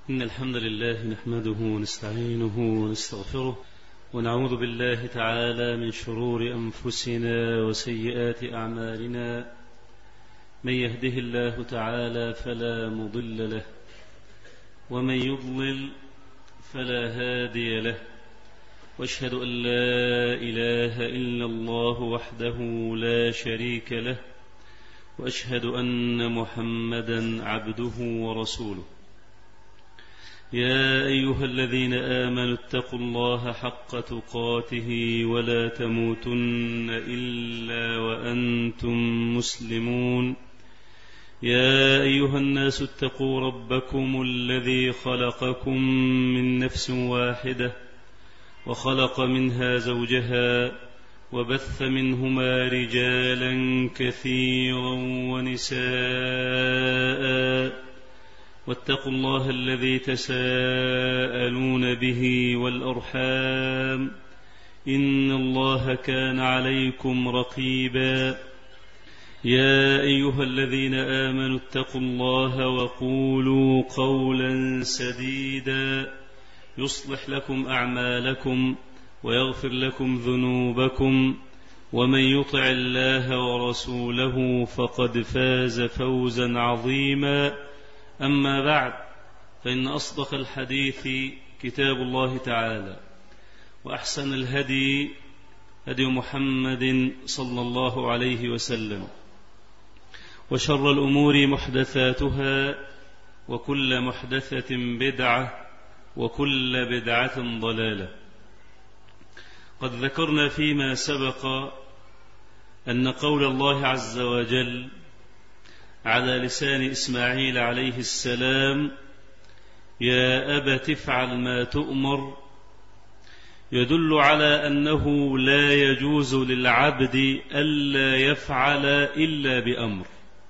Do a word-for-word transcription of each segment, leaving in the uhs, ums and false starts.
إن الحمد لله نحمده ونستعينه ونستغفره ونعوذ بالله تعالى من شرور أنفسنا وسيئات أعمالنا. من يهده الله تعالى فلا مضل له ومن يضلل فلا هادي له، واشهد أن لا إله إلا الله وحده لا شريك له، وأشهد أن محمدا عبده ورسوله. يا أيها الذين آمنوا اتقوا الله حق تقاته ولا تموتن إلا وأنتم مسلمون. يا أيها الناس اتقوا ربكم الذي خلقكم من نفس واحدة وخلق منها زوجها وبث منهما رجالا كثيرا ونساء، واتقوا الله الذي تساءلون به والأرحام إن الله كان عليكم رقيبا. يا أيها الذين آمنوا اتقوا الله وقولوا قولا سديدا يصلح لكم أعمالكم ويغفر لكم ذنوبكم، ومن يطع الله ورسوله فقد فاز فوزا عظيما. أما بعد، فإن أصدق الحديث كتاب الله تعالى، وأحسن الهدي هدي محمد صلى الله عليه وسلم، وشر الأمور محدثاتها، وكل محدثة بدعة، وكل بدعة ضلالة. قد ذكرنا فيما سبق أن قول الله عز وجل على لسان إسماعيل عليه السلام: يا أبت افعل ما تؤمر، يدل على أنه لا يجوز للعبد ألا يفعل إلا بأمر،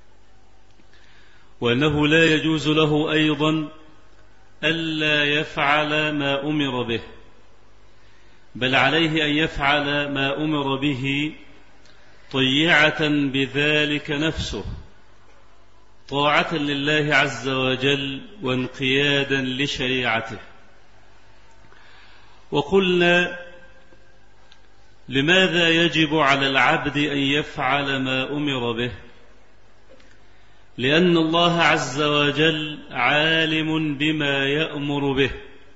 وأنه لا يجوز له أيضا ألا يفعل ما أمر به، بل عليه أن يفعل ما أمر به طيعة بذلك نفسه، طاعة لله عز وجل وانقيادا لشريعته. وقلنا لماذا يجب على العبد أن يفعل ما أمر به؟ لأن الله عز وجل عالم بما يأمر به،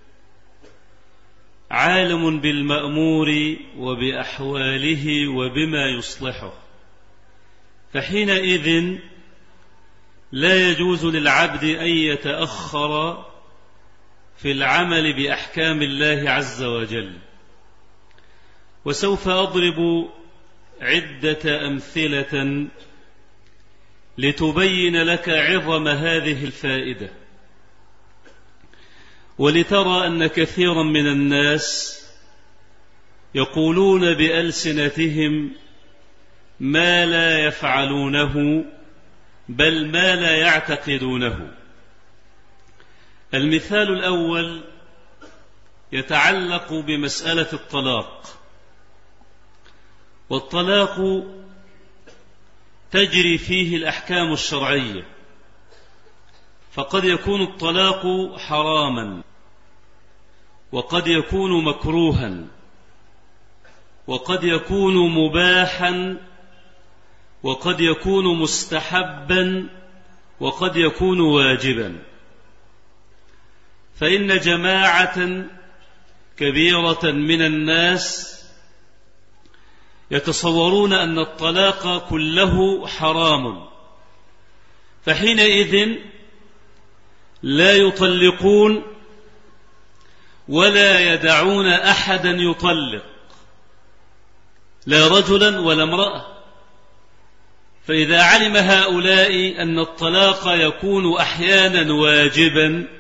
عالم بالمأمور وبأحواله وبما يصلحه، فحينئذ لا يجوز للعبد أن يتأخر في العمل بأحكام الله عز وجل. وسوف أضرب عدة أمثلة لتبين لك عظم هذه الفائدة، ولترى أن كثيرا من الناس يقولون بألسنتهم ما لا يفعلونه، بل ما لا يعتقدونه. المثال الأول يتعلق بمسألة الطلاق. والطلاق تجري فيه الأحكام الشرعية، فقد يكون الطلاق حراما، وقد يكون مكروها، وقد يكون مباحا، وقد يكون مستحبا، وقد يكون واجبا. فإن جماعة كبيرة من الناس يتصورون أن الطلاق كله حرام، فحينئذ لا يطلقون ولا يدعون أحدا يطلق، لا رجلا ولا امرأة. فإذا علم هؤلاء أن الطلاق يكون أحيانا واجبا،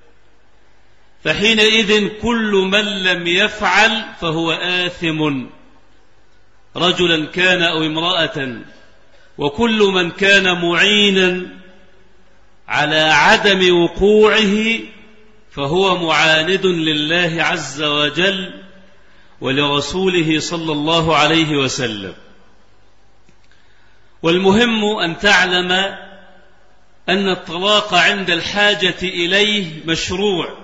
فحينئذ كل من لم يفعل فهو آثم، رجلا كان أو امرأة، وكل من كان معينا على عدم وقوعه فهو معاند لله عز وجل ولرسوله صلى الله عليه وسلم. والمهم أن تعلم أن الطلاق عند الحاجة إليه مشروع،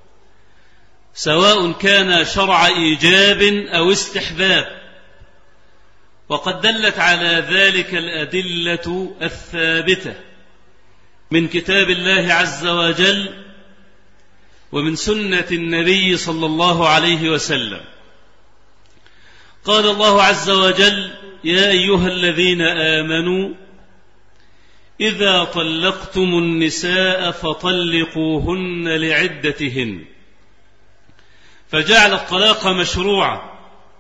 سواء كان شرع إيجاب أو استحباب، وقد دلت على ذلك الأدلة الثابتة من كتاب الله عز وجل ومن سنة النبي صلى الله عليه وسلم. قال الله عز وجل: يا أيها الذين آمنوا إذا طلقتم النساء فطلقوهن لعدتهن، فجعل الطلاق مشروعا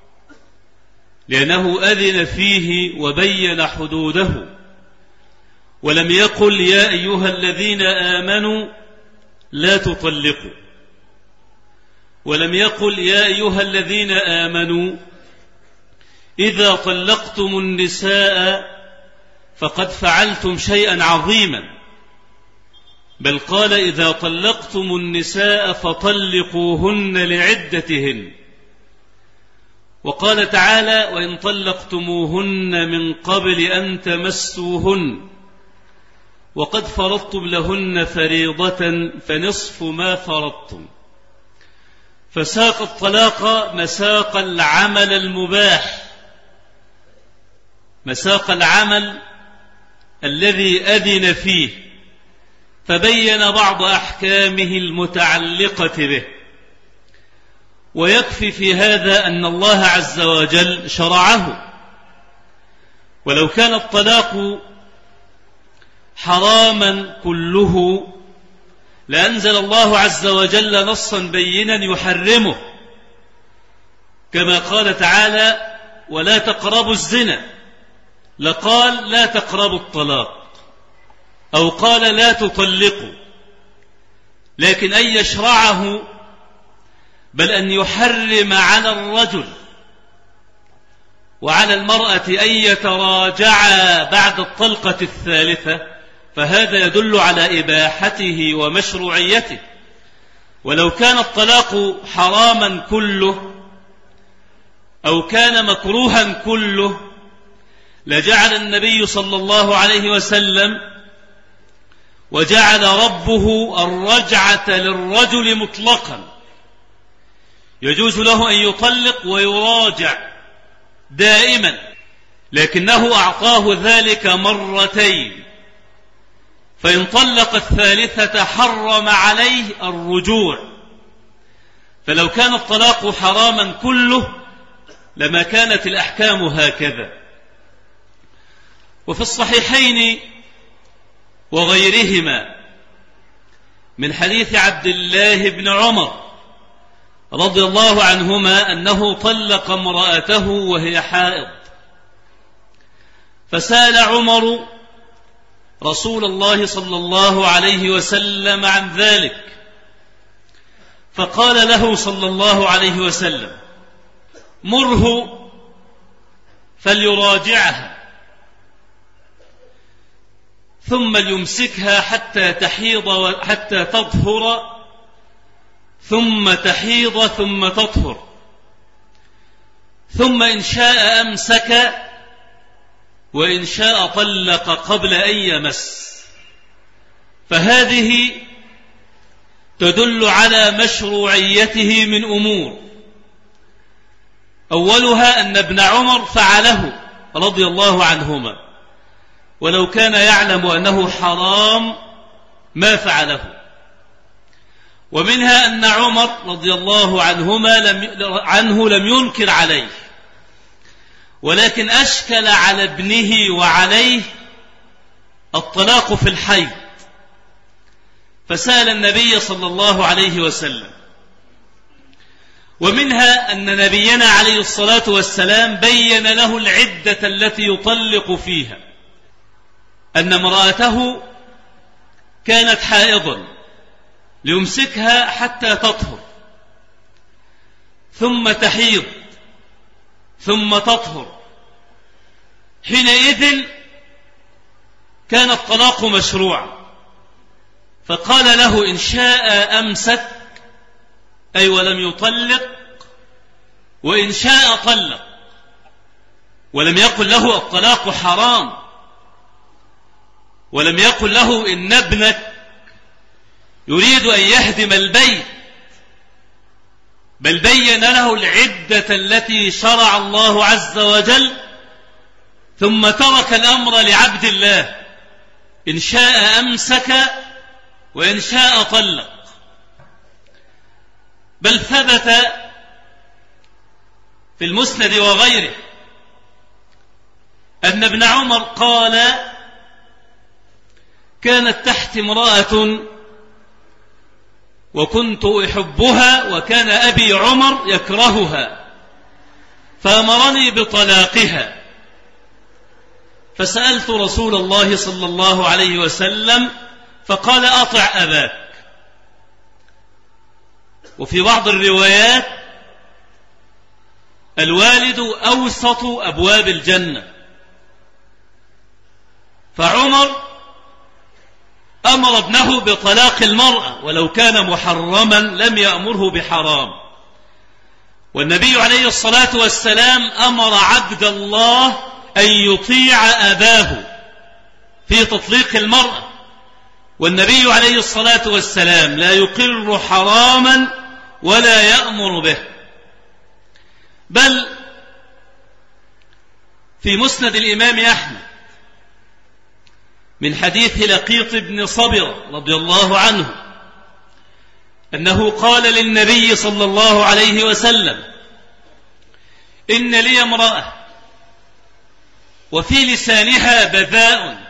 لأنه أذن فيه وبين حدوده، ولم يقل يا أيها الذين آمنوا لا تطلقوا، ولم يقل يا أيها الذين آمنوا إذا طلقتم النساء فقد فعلتم شيئا عظيما، بل قال إذا طلقتم النساء فطلقوهن لعدتهن. وقال تعالى: وإن طلقتموهن من قبل أن تمسوهن وقد فرضتم لهن فريضة فنصف ما فرضتم. فساق الطلاق مساق العمل المباح، مساق العمل الذي أذن فيه، فبين بعض أحكامه المتعلقة به. ويكفي في هذا أن الله عز وجل شرعه، ولو كان الطلاق حراما كله لأنزل الله عز وجل نصا بينا يحرمه، كما قال تعالى: ولا تقربوا الزنا، لقال لا تقربوا الطلاق، أو قال لا تطلقوا، لكن أن يشرعه بل أن يحرم على الرجل وعلى المرأة أن يتراجعا بعد الطلقة الثالثة، فهذا يدل على إباحته ومشروعيته. ولو كان الطلاق حراما كله أو كان مكروها كله لجعل النبي صلى الله عليه وسلم وجعل ربه الرجعة للرجل مطلقا، يجوز له أن يطلق ويراجع دائما، لكنه أعطاه ذلك مرتين، فإن طلق الثالثة حرم عليه الرجوع. فلو كان الطلاق حراما كله لما كانت الأحكام هكذا. وفي الصحيحين وغيرهما من حديث عبد الله بن عمر رضي الله عنهما أنه طلق امرأته وهي حائض، فسأل عمر رسول الله صلى الله عليه وسلم عن ذلك، فقال له صلى الله عليه وسلم: مره فليراجعها ثم ليمسكها حتى تحيض حتى تطهر ثم تحيض ثم تطهر، ثم إن شاء أمسك وإن شاء طلق قبل أن يمس. فهذه تدل على مشروعيته من أمور، أولها أن ابن عمر فعله رضي الله عنهما، ولو كان يعلم أنه حرام ما فعله. ومنها أن عمر رضي الله عنهما لم عنه لم ينكر عليه، ولكن أشكل على ابنه وعليه الطلاق في الحيض، فسأل النبي صلى الله عليه وسلم. ومنها أن نبينا عليه الصلاة والسلام بين له العدة التي يطلق فيها، أن امرأته كانت حائضا ليمسكها حتى تطهر ثم تحيض ثم تطهر، حينئذ كان الطلاق مشروعا. فقال له: إن شاء أمسك، أي ولم يطلق، وإن شاء طلق، ولم يقل له الطلاق حرام، ولم يقل له إن ابنك يريد أن يهدم البيت، بل بين له العدة التي شرع الله عز وجل، ثم ترك الأمر لعبد الله، إن شاء أمسك وإن شاء طلق. بل ثبت في المسند وغيره أن ابن عمر قال: كانت تحت امرأة وكنت أحبها وكان أبي عمر يكرهها، فأمرني بطلاقها، فسألت رسول الله صلى الله عليه وسلم فقال: أطع أباك. وفي بعض الروايات: الوالد أوسط أبواب الجنة. فعمر أمر ابنه بطلاق المرأة ولو كان محرما لم يأمره بحرام. والنبي عليه الصلاة والسلام أمر عبد الله أن يطيع أباه في تطليق المرأة، والنبي عليه الصلاة والسلام لا يقر حراما ولا يأمر به. بل في مسند الإمام أحمد من حديث لقيط بن صبرة رضي الله عنه أنه قال للنبي صلى الله عليه وسلم: إن لي امرأة وفي لسانها بذاء،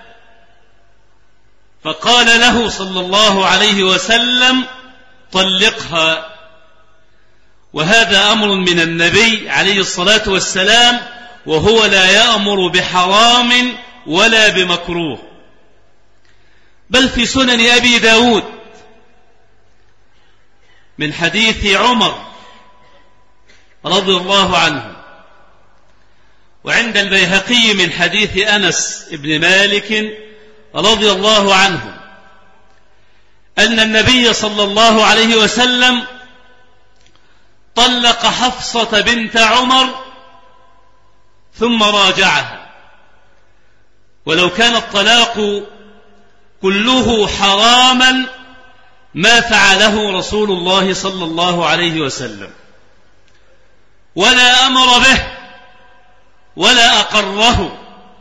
فقال له صلى الله عليه وسلم: طلقها. وهذا أمر من النبي عليه الصلاة والسلام، وهو لا يأمر بحرام ولا بمكروه. بل في سنن أبي داود من حديث عمر رضي الله عنه، وعند البيهقي من حديث أنس بن مالك رضي الله عنه أن النبي صلى الله عليه وسلم طلق حفصة بنت عمر ثم راجعها. ولو كان الطلاق كله حراما ما فعله رسول الله صلى الله عليه وسلم، ولا أمر به ولا أقره.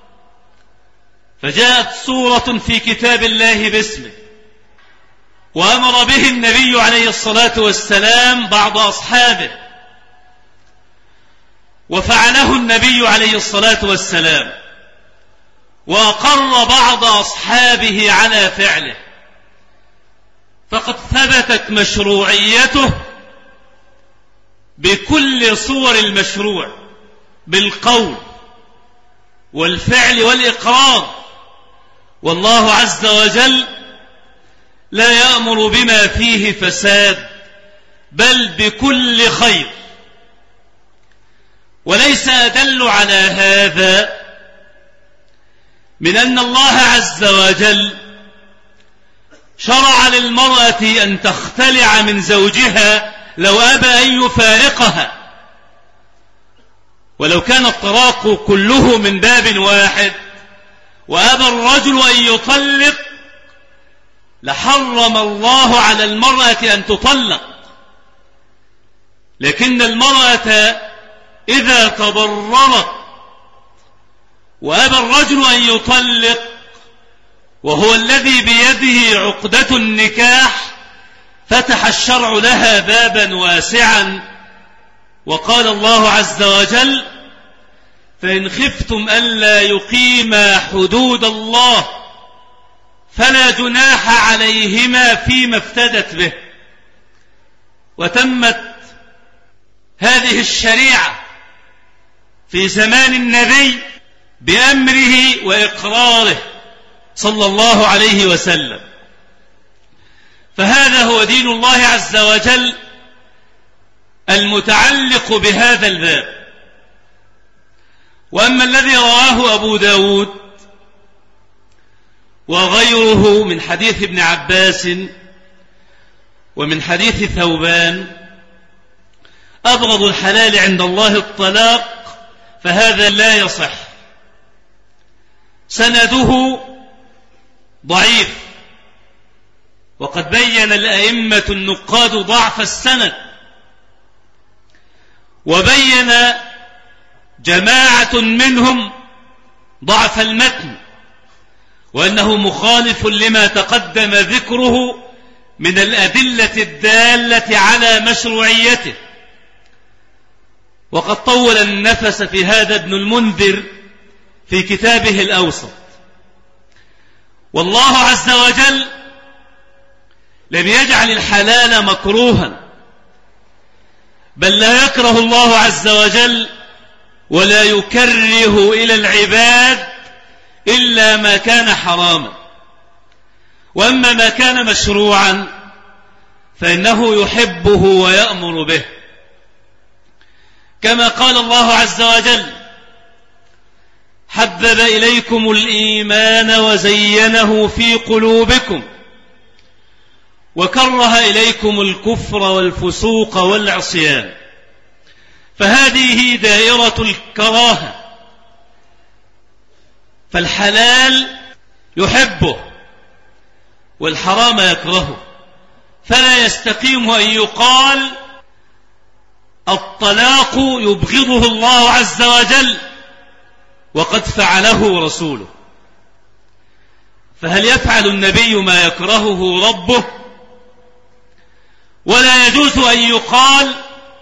فجاءت سورة في كتاب الله باسمه، وأمر به النبي عليه الصلاة والسلام بعض أصحابه، وفعله النبي عليه الصلاة والسلام، وأقر بعض أصحابه على فعله، فقد ثبتت مشروعيته بكل صور المشروع، بالقول والفعل والإقرار. والله عز وجل لا يأمر بما فيه فساد، بل بكل خير. وليس أدل على هذا من أن الله عز وجل شرع للمرأة أن تختلع من زوجها لو أبى أن يفارقها. ولو كان الطلاق كله من باب واحد وأبى الرجل أن يطلق لحرم الله على المرأة أن تطلق. لكن المرأة إذا تضررت وأبى الرجل أن يطلق وهو الذي بيده عقدة النكاح، فتح الشرع لها بابا واسعا. وقال الله عز وجل: فإن خفتم ألا يقيما حدود الله فلا جناح عليهما فيما افتدت به. وتمت هذه الشريعة في زمان النبي بأمره وإقراره صلى الله عليه وسلم. فهذا هو دين الله عز وجل المتعلق بهذا الباب. وأما الذي رواه أبو داود وغيره من حديث ابن عباس ومن حديث ثوبان: أبغض الحلال عند الله الطلاق، فهذا لا يصح. سنده ضعيف، وقد بين الأئمة النقاد ضعف السند، وبين جماعة منهم ضعف المتن، وأنه مخالف لما تقدم ذكره من الأدلة الدالة على مشروعيته. وقد طول النفس في هذا ابن المنذر في كتابه الأوسط. والله عز وجل لم يجعل الحلال مكروها، بل لا يكره الله عز وجل ولا يكره إلى العباد إلا ما كان حراما، وأما ما كان مشروعا فإنه يحبه ويأمر به، كما قال الله عز وجل: حبب إليكم الإيمان وزينه في قلوبكم وكره إليكم الكفر والفسوق والعصيان. فهذه دائرة الكراهة، فالحلال يحبه والحرام يكرهه، فلا يستقيم أن يقال الطلاق يبغضه الله عز وجل وقد فعله رسوله. فهل يفعل النبي ما يكرهه ربه؟ ولا يجوز أن يقال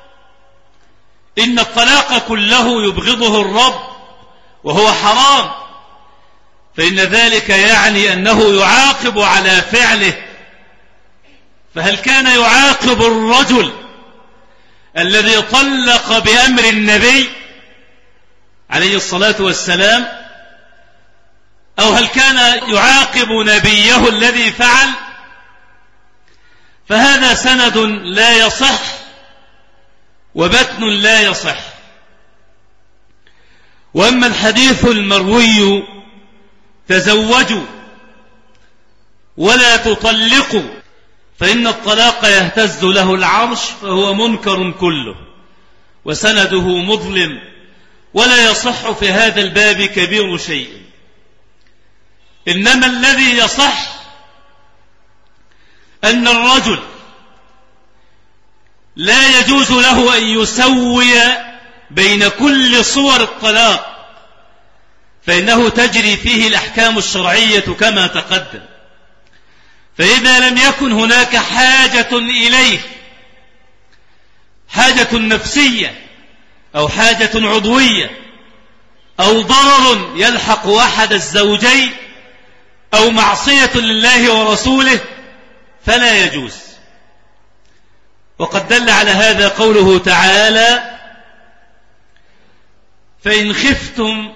إن الطلاق كله يبغضه الرب وهو حرام، فإن ذلك يعني أنه يعاقب على فعله. فهل كان يعاقب الرجل الذي طلق بأمر النبي عليه الصلاة والسلام، أو هل كان يعاقب نبيه الذي فعل؟ فهذا سند لا يصح وبتن لا يصح. وأما الحديث المروي تزوجوا ولا تطلقوا فإن الطلاق يهتز له العرش، فهو منكر كله وسنده مظلم، ولا يصح في هذا الباب كبير شيء. إنما الذي يصح أن الرجل لا يجوز له أن يسوي بين كل صور الطلاق، فإنه تجري فيه الأحكام الشرعية كما تقدم. فإذا لم يكن هناك حاجة إليه، حاجة نفسية أو حاجة عضوية أو ضرر يلحق أحد الزوجين أو معصية لله ورسوله، فلا يجوز. وقد دل على هذا قوله تعالى: فإن خفتم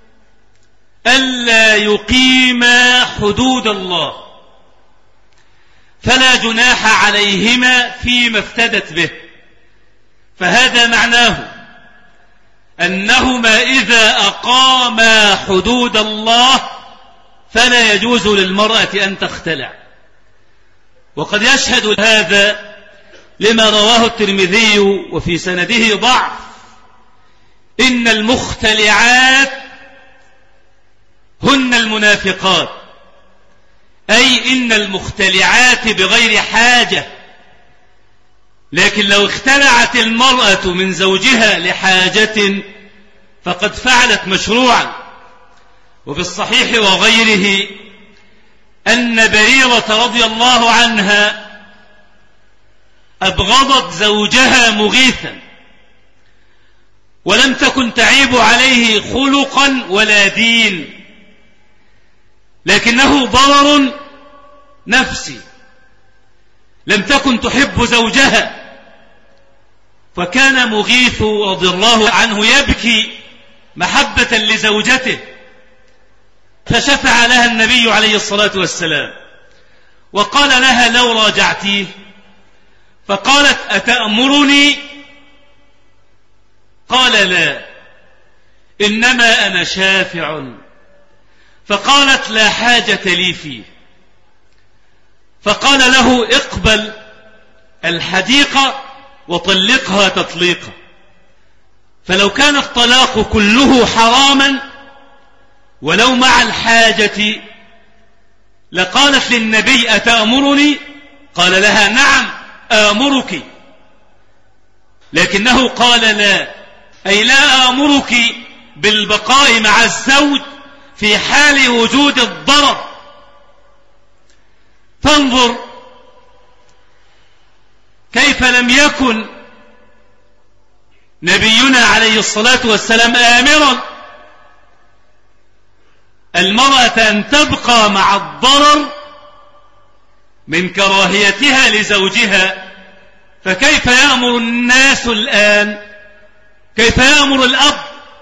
ألا يقيما حدود الله فلا جناح عليهما فيما افتدت به. فهذا معناه أنهما إذا أقاما حدود الله فلا يجوز للمرأة أن تختلع. وقد يشهد هذا لما رواه الترمذي وفي سنده ضعف: إن المختلعات هن المنافقات، أي إن المختلعات بغير حاجة. لكن لو اختلعت المرأة من زوجها لحاجة فقد فعلت مشروعا. وفي الصحيح وغيره أن بريرة رضي الله عنها أبغضت زوجها مغيثا، ولم تكن تعيب عليه خلقا ولا دين، لكنه ضرر نفسي. لم تكن تحب زوجها، فكان مغيث رضي الله عنه يبكي محبة لزوجته، فشفع لها النبي عليه الصلاة والسلام وقال لها: لو راجعتيه. فقالت: أتأمرني؟ قال: لا، إنما أنا شافع. فقالت: لا حاجة لي فيه. فقال له: اقبل الحديقة وطلقها تطليقا. فلو كان الطلاق كله حراما ولو مع الحاجة لقالت للنبي أتأمرني؟ قال لها نعم آمرك، لكنه قال لا، أي لا آمرك بالبقاء مع الزوج في حال وجود الضرر. فانظر كيف لم يكن نبينا عليه الصلاة والسلام آمرا المرأة أن تبقى مع الضرر من كراهيتها لزوجها، فكيف يأمر الناس الآن؟ كيف يأمر الأب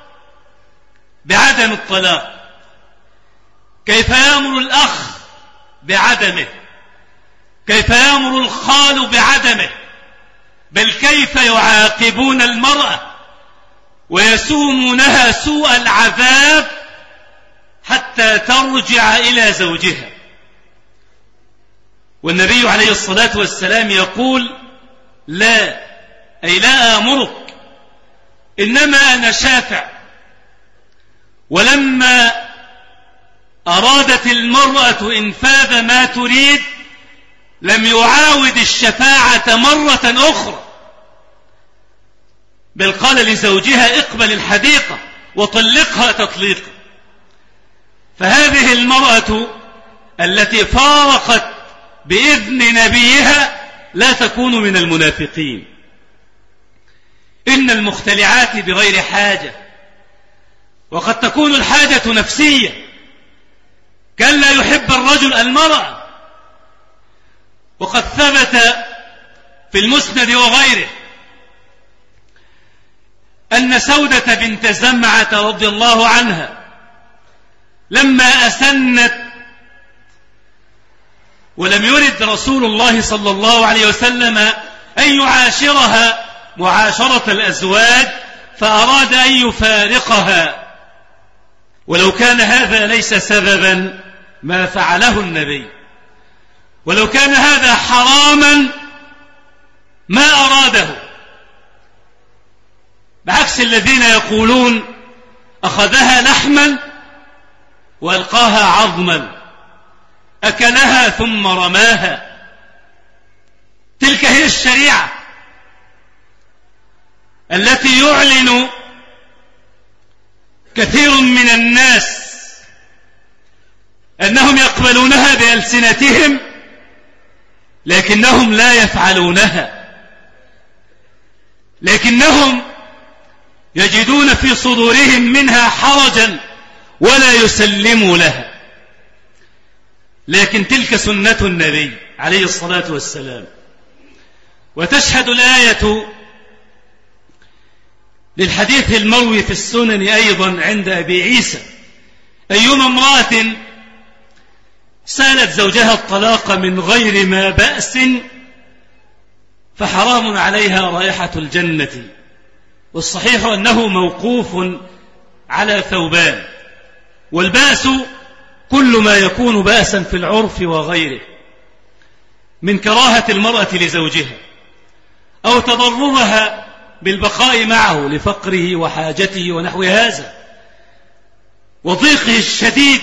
بعدم الطلاق؟ كيف يأمر الأخ بعدمه؟ كيف يأمر الخال بعدمه؟ بل كيف يعاقبون المرأة ويسومونها سوء العذاب حتى ترجع إلى زوجها. والنبي عليه الصلاة والسلام يقول لا، أي لا آمرك، إنما أنا شافع. ولما أرادت المرأة إنفاذ ما تريد لم يعاود الشفاعة مرة أخرى، بل قال لزوجها اقبل الحديقة وطلقها تطليقا. فهذه المرأة التي فارقت بإذن نبيها لا تكون من المنافقين. إن المختلعات بغير حاجة، وقد تكون الحاجة نفسية، كان لا يحب الرجل المرأة. وقد ثبت في المسند وغيره أن سودة بنت زمعة رضي الله عنها لما أسنت ولم يرد رسول الله صلى الله عليه وسلم أن يعاشرها معاشرة الأزواج فأراد أن يفارقها، ولو كان هذا ليس سببا ما فعله النبي، ولو كان هذا حراما ما أراده، بعكس الذين يقولون أخذها لحما وألقاها عظما، أكلها ثم رماها. تلك هي الشريعة التي يعلن كثير من الناس أنهم يقبلونها بألسنتهم لكنهم لا يفعلونها، لكنهم يجدون في صدورهم منها حرجا ولا يسلموا لها. لكن تلك سنة النبي عليه الصلاة والسلام. وتشهد الآية للحديث المروي في السنن أيضا عند أبي عيسى أيما امرأة سالت زوجها الطلاق من غير ما بأس فحرام عليها رائحة الجنة. والصحيح أنه موقوف على ثوبان، والبأس كل ما يكون بأسا في العرف وغيره من كراهة المرأة لزوجها أو تضررها بالبقاء معه لفقره وحاجته ونحو هذا وضيقه الشديد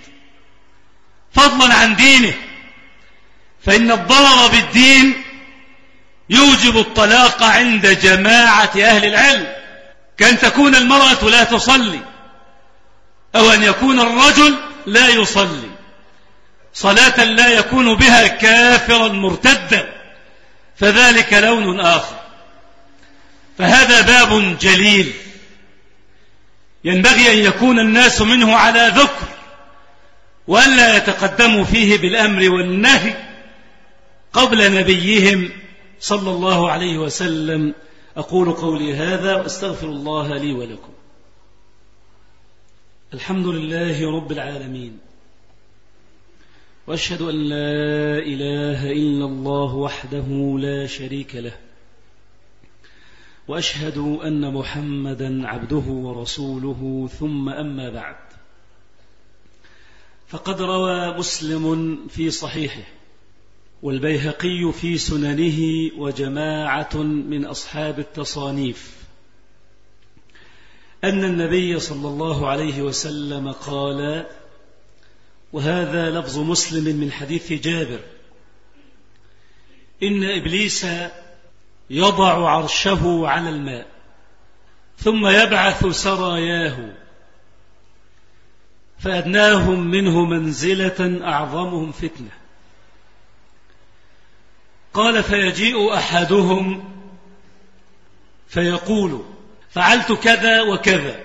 فضلا عن دينه، فإن الضرر بالدين يوجب الطلاق عند جماعة أهل العلم، كأن تكون المرأة لا تصلي أو أن يكون الرجل لا يصلي صلاة لا يكون بها كافرا مرتدا، فذلك لون آخر. فهذا باب جليل ينبغي أن يكون الناس منه على ذكر وأن لا يتقدموا فيه بالأمر والنهي قبل نبيهم صلى الله عليه وسلم. أقول قولي هذا وأستغفر الله لي ولكم. الحمد لله رب العالمين، وأشهد أن لا إله إلا الله وحده لا شريك له، وأشهد أن محمدا عبده ورسوله، ثم أما بعد، فقد روى مسلم في صحيحه والبيهقي في سننه وجماعة من أصحاب التصانيف أن النبي صلى الله عليه وسلم قال: وهذا لفظ مسلم من حديث جابر: إن إبليس يضع عرشه على الماء ثم يبعث سراياه فأدناهم منه منزلة أعظمهم فتنة. قال: فيجيء أحدهم فيقول: فعلت كذا وكذا،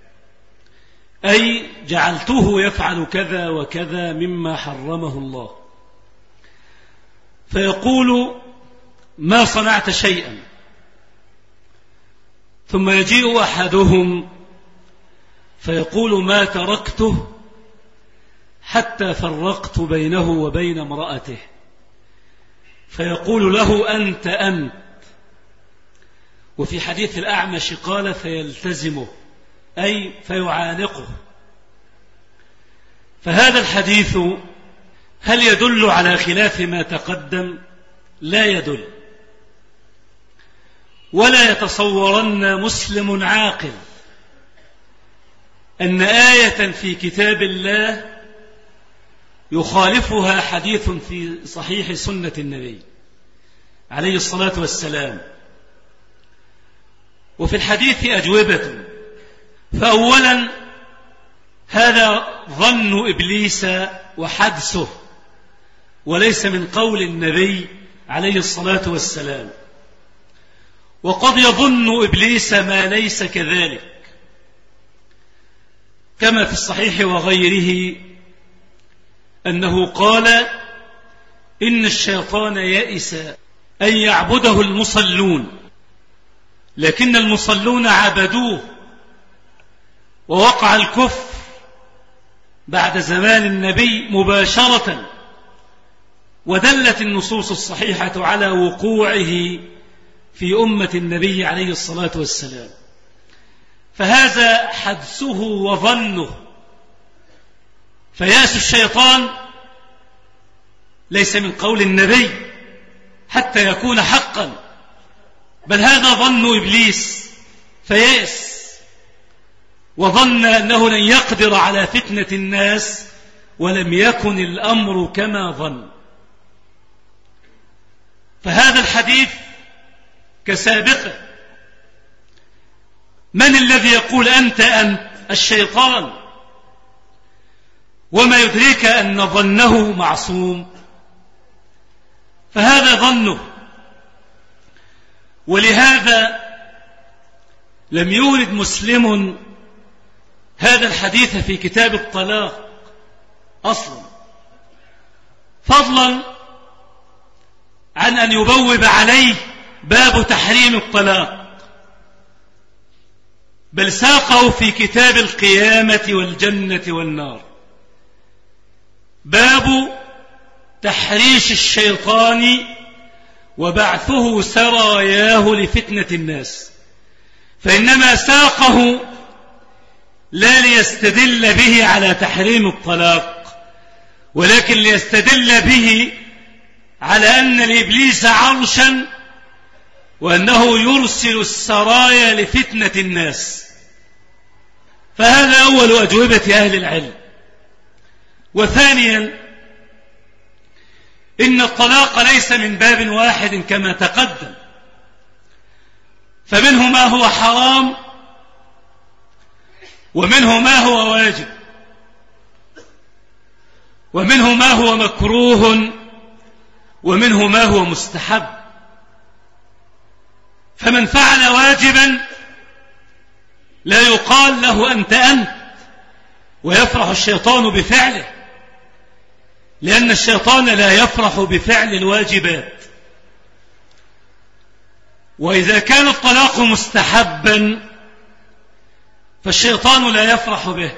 أي جعلته يفعل كذا وكذا مما حرمه الله. فيقول: ما صنعت شيئا. ثم يجيء أحدهم فيقول: ما تركته حتى فرقت بينه وبين امرأته. فيقول له: أنت أنت. وفي حديث الأعمش قال: فيلتزمه، أي فيعانقه. فهذا الحديث هل يدل على خلاف ما تقدم؟ لا يدل. ولا يتصورن مسلم عاقل أن آية في كتاب الله يخالفها حديث في صحيح سنة النبي عليه الصلاة والسلام. وفي الحديث أجوبة. فأولا هذا ظن إبليس وحدسه، وليس من قول النبي عليه الصلاة والسلام. وقد يظن إبليس ما ليس كذلك، كما في الصحيح وغيره أنه قال: إن الشيطان يئس أن يعبده المصلون، لكن المصلون عبدوه، ووقع الكفر بعد زمان النبي مباشرة، ودلت النصوص الصحيحة على وقوعه في أمة النبي عليه الصلاة والسلام. فهذا حدسه وظنه. فيأس الشيطان ليس من قول النبي حتى يكون حقا، بل هذا ظن إبليس فيأس، وظن أنه لن يقدر على فتنة الناس، ولم يكن الأمر كما ظن. فهذا الحديث كسابقه. من الذي يقول أنت أنت؟ الشيطان. وما يدريك أن ظنه معصوم؟ فهذا ظنه. ولهذا لم يورد مسلم هذا الحديث في كتاب الطلاق أصلا، فضلا عن أن يبوب عليه باب تحريم الطلاق، بل ساقه في كتاب القيامة والجنة والنار: باب تحريش الشيطان وبعثه سراياه لفتنة الناس. فإنما ساقه لا ليستدل به على تحريم الطلاق، ولكن ليستدل به على أن لإبليس عرشا، وأنه يرسل السرايا لفتنة الناس. فهذا أول أجوبة أهل العلم. وثانيا إن الطلاق ليس من باب واحد كما تقدم، فمنه ما هو حرام، ومنه ما هو واجب، ومنه ما هو مكروه، ومنه ما هو مستحب. فمن فعل واجبا لا يقال له أنت أنت، ويفرح الشيطان بفعله، لأن الشيطان لا يفرح بفعل الواجبات. وإذا كان الطلاق مستحبا فالشيطان لا يفرح به،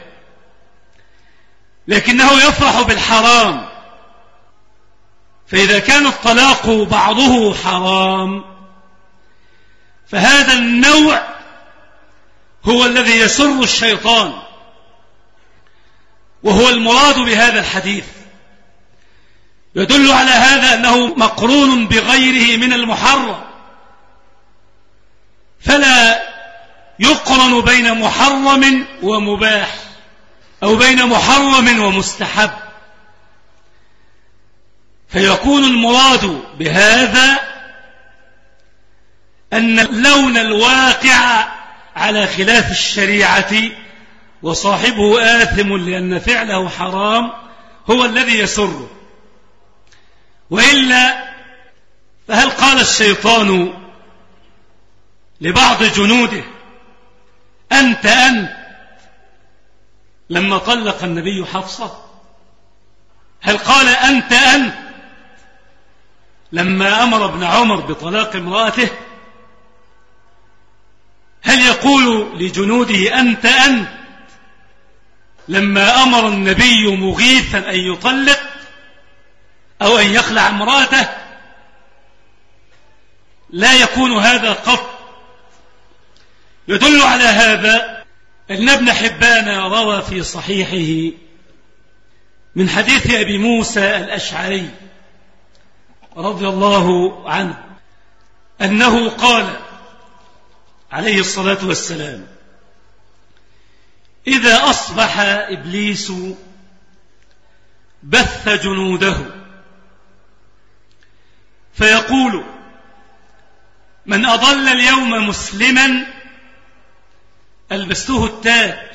لكنه يفرح بالحرام. فإذا كان الطلاق بعضه حرام فهذا النوع هو الذي يسر الشيطان، وهو المراد بهذا الحديث. يدل على هذا أنه مقرون بغيره من المحرم، فلا يقرن بين محرم ومباح، أو بين محرم ومستحب، فيكون المراد بهذا أن اللون الواقع على خلاف الشريعة وصاحبه آثم لأن فعله حرام هو الذي يسره. وإلا فهل قال الشيطان لبعض جنوده أنت أنت لما طلق النبي حفصة؟ هل قال أنت أنت لما أمر ابن عمر بطلاق امرأته؟ هل يقول لجنوده أنت أنت لما أمر النبي مغيثا أن يطلق أو أن يخلع امرأته؟ لا يكون هذا قط. يدل على هذا أن ابن حبان روى في صحيحه من حديث أبي موسى الأشعري رضي الله عنه أنه قال عليه الصلاة والسلام: إذا أصبح إبليس بث جنوده فيقول: من أضل اليوم مسلما ألبسته التاج.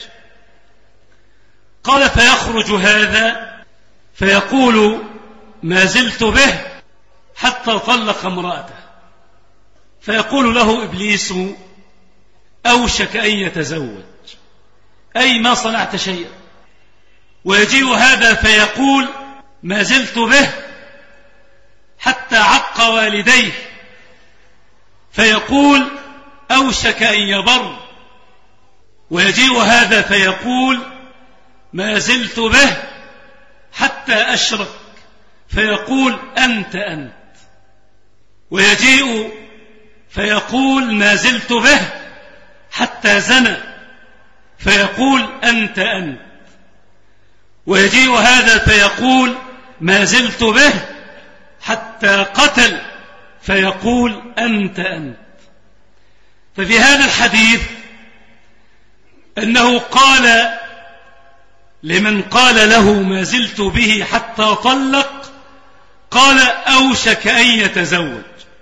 قال: فيخرج هذا فيقول: ما زلت به حتى طلق امرأته. فيقول له إبليس: أوشك أن يتزوج، أي ما صنعت شيئا. ويجيء هذا فيقول: ما زلت به حتى عق والديه. فيقول: أوشك أن يبر. ويجيء هذا فيقول: ما زلت به حتى أشرك. فيقول: أنت أنت. ويجيء فيقول: ما زلت به حتى زنى. فيقول: أنت أنت. ويجيء هذا فيقول: ما زلت به حتى قتل. فيقول: أنت أنت. ففي هذا الحديث أنه قال لمن قال له ما زلت به حتى طلق، قال: أوشك أن يتزوج.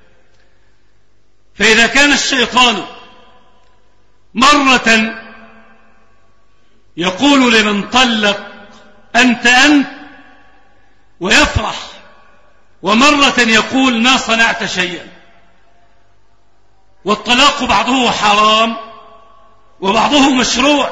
فإذا كان الشيطان مرة يقول لمن طلق أنت أنت ويفرح، ومرة يقول ما صنعت شيئا، والطلاق بعضه حرام وبعضه مشروع،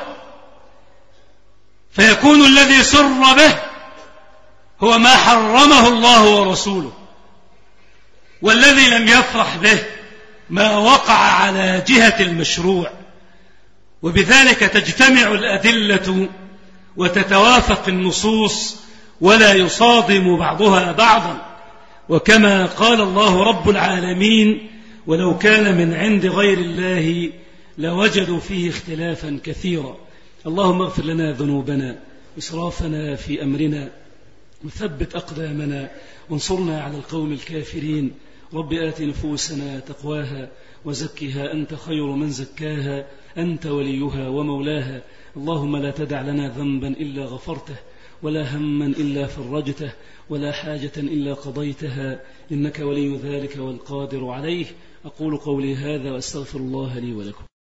فيكون الذي سر به هو ما حرمه الله ورسوله، والذي لم يفرح به ما وقع على جهة المشروع. وبذلك تجتمع الأدلة وتتوافق النصوص ولا يصادم بعضها بعضا. وكما قال الله رب العالمين: ولو كان من عند غير الله لوجدوا فيه اختلافا كثيرا. اللهم اغفر لنا ذنوبنا وإسرافنا في أمرنا وثبت أقدامنا وانصرنا على القوم الكافرين. رب آت نفوسنا تقواها وزكها أنت خير من زكاها أنت وليها ومولاها. اللهم لا تدع لنا ذنبا إلا غفرته ولا هما إلا فرجته ولا حاجة إلا قضيتها إنك ولي ذلك والقادر عليه. أقول قولي هذا وأستغفر الله لي ولكم.